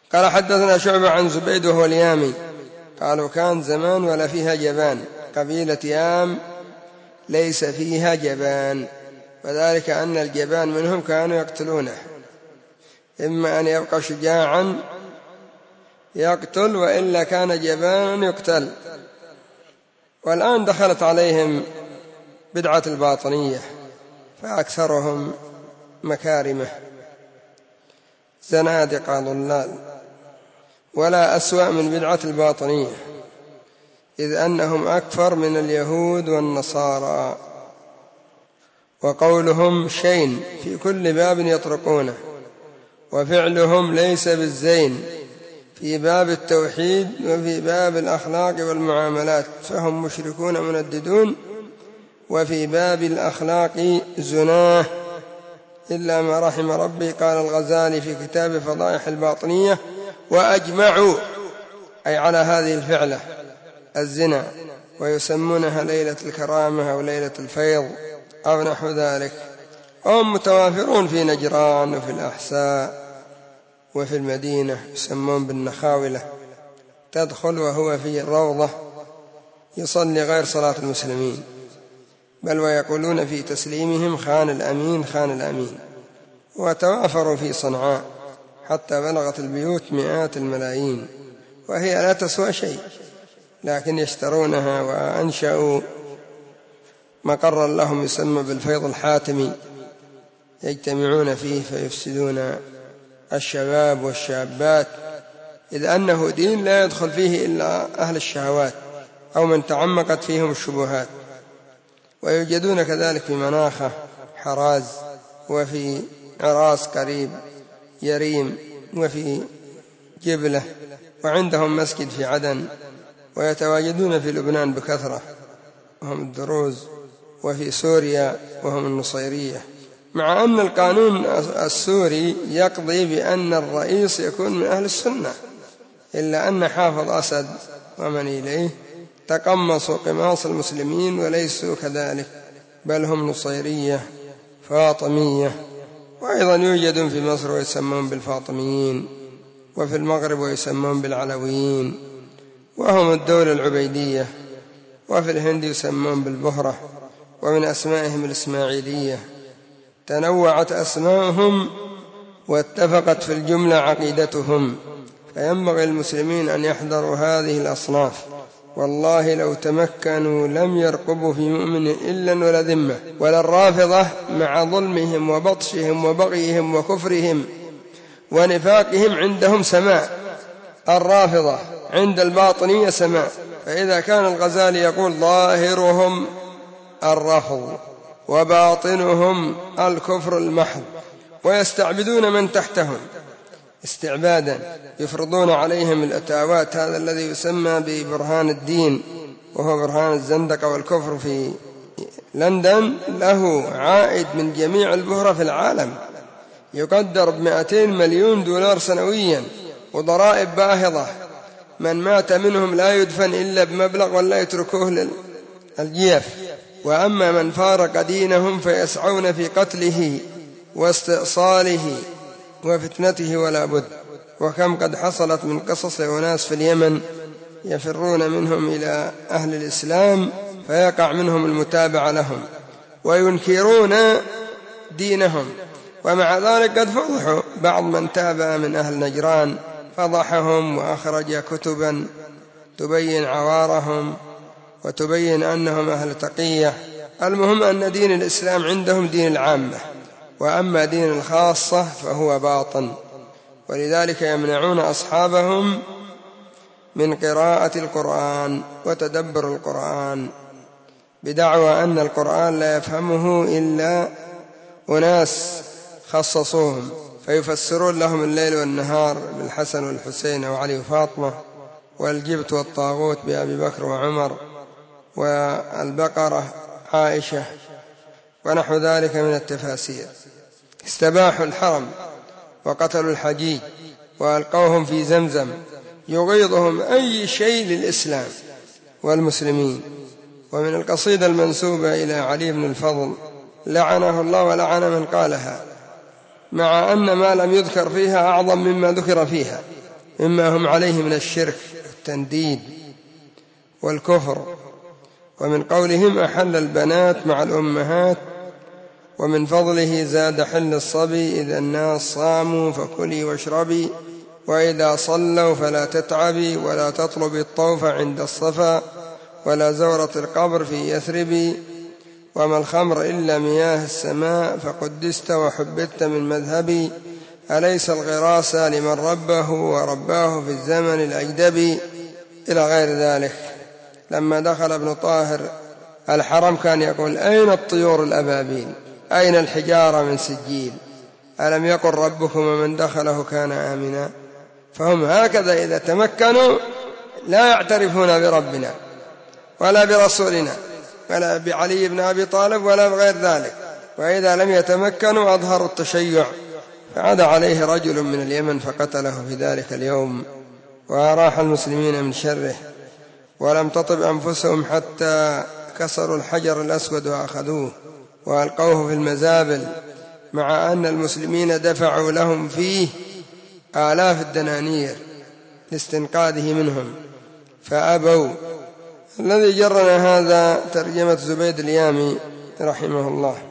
قال حدثنا شعبة عن زبيد وهو اليامي قالوا كان زمان ولا فيها جبان، قبيلة يام ليس فيها جبان، وذلك أن الجبان منهم كانوا يقتلونه، إما أن يبقى شجاعا يقتل وإلا كان جبانا يقتل. والآن دخلت عليهم بدعة الباطنية فأكثرهم مكارمه زنادقة ضلال، ولا أسوأ من بدعة الباطنية، إذ أنهم أكثر من اليهود والنصارى، وقولهم شين في كل باب يطرقونه، وفعلهم ليس بالزين في باب التوحيد وفي باب الأخلاق والمعاملات، فهم مشركون منددون، وفي باب الأخلاق زناه إلا ما رحم ربي. قال الغزالي في كتاب فضائح الباطنية: وأجمعوا أي على هذه الفعلة الزنا، ويسمونها ليلة الكرامة أو ليلة الفيض أو نحو ذلك، وهم متوافرون في نجران وفي الأحساء وفي المدينة، يسمون بالنخاولة، تدخل وهو في الروضة يصلي غير صلاة المسلمين، بل ويقولون في تسليمهم: خان الأمين خان الأمين. وتوافروا في صنعاء حتى بلغت البيوت مئات الملايين، وهي لا تسوى شيء، لكن يشترونها، وأنشأوا مقرا لهم يسمى بالفيض الحاتمي يجتمعون فيه فيفسدون الشباب والشابات، إذ أنه دين لا يدخل فيه إلا أهل الشهوات أو من تعمقت فيهم الشبهات. ويوجدون كذلك في مناخة حراز، وفي عراس قريب يريم، وفي جبلة، وعندهم مسجد في عدن، ويتواجدون في لبنان بكثرة وهم الدروز، وفي سوريا وهم النصيرية، مع أن القانون السوري يقضي بأن الرئيس يكون من أهل السنة، إلا أن حافظ أسد ومن إليه تقمصوا قماص المسلمين وليسوا كذلك، بل هم نصيرية فاطمية. وأيضا يوجد في مصر ويسمون بالفاطميين، وفي المغرب ويسمون بالعلويين وهم الدولة العبيدية، وفي الهند يسمون بالبهرة، ومن أسمائهم الإسماعيلية. تنوعت أسماءهم واتفقت في الجملة عقيدتهم، فينبغي المسلمين أن يحذروا هذه الأصناف، والله لو تمكنوا لم يرقبوا في مؤمن إلا ولا ذمة. ولا الرافضة مع ظلمهم وبطشهم وبغيهم وكفرهم ونفاقهم عندهم سماء، الرافضة عند الباطنية سماء. فإذا كان الغزالي يقول ظاهرهم الرفض وباطنهم الكفر المحض، ويستعبدون من تحتهم استعبادا، يفرضون عليهم الأتاوات، هذا الذي يسمى ببرهان الدين، وهو برهان الزندقة والكفر في لندن، له عائد من جميع البهرة في العالم يقدر ب200 مليون دولار سنويا، وضرائب باهظة، من مات منهم لا يدفن إلا بمبلغ ولا يتركوه للجيف، وأما من فارق دينهم فيسعون في قتله واستئصاله وفتنته ولا بد. وكم قد حصلت من قصص أناس في اليمن يفرون منهم إلى أهل الإسلام فيقع منهم المتابعة لهم وينكرون دينهم، ومع ذلك قد فضحوا. بعض من تابع من أهل نجران فضحهم وأخرج كتبا تبين عوارهم وتبين أنهم أهل تقية. المهم أن دين الإسلام عندهم دين العامة، وأما دين الخاصة فهو باطن، ولذلك يمنعون أصحابهم من قراءة القرآن وتدبر القرآن، بدعوى أن القرآن لا يفهمه إلا أناس خصصوهم، فيفسرون لهم الليل والنهار بالحسن والحسين وعلي وفاطمة، والجبت والطاغوت بأبي بكر وعمر، والبقرة عائشة، ونحو ذلك من التفاسير. استباحوا الحرم وقتلوا الحجيج وألقوهم في زمزم، يغيظهم أي شيء للإسلام والمسلمين. ومن القصيدة المنسوبة إلى علي بن الفضل: لعنه الله ولعن من قالها، مع أن ما لم يذكر فيها أعظم مما ذكر فيها، مما هم عليه من الشرك والتنديد والكفر. ومن قولهم أحل البنات مع الأمهات. ومن فضله زاد حل الصبي إذا الناس صاموا فكلي واشربي، وإذا صلوا فلا تتعبي، ولا تطلبي الطوف عند الصفا، ولا زورة القبر في يثرب. وما الخمر إلا مياه السماء، فقدست وحببت من مذهبي. أليس الغراس لمن ربه ورباه في الزمن الأجدب، إلى غير ذلك. لما دخل ابن طاهر الحرم كان يقول: أين الطيور الأبابيل؟ أين الحجارة من سجيل؟ ألم يقل ربكم من دخله كان آمنا؟ فهم هكذا إذا تمكنوا لا يعترفون بربنا ولا برسولنا ولا بعلي بن أبي طالب ولا بغير ذلك. وإذا لم يتمكنوا أظهروا التشيع. فعاد عليه رجل من اليمن فقتله في ذلك اليوم، وأراح المسلمين من شره، ولم تطب أنفسهم حتى كسروا الحجر الأسود وأخذوه وألقوه في المزابل، مع أن المسلمين دفعوا لهم فيه آلاف الدنانير لاستنقاذه منهم فأبوا. الذي جرنا هذا ترجمة زبيد اليامي رحمه الله.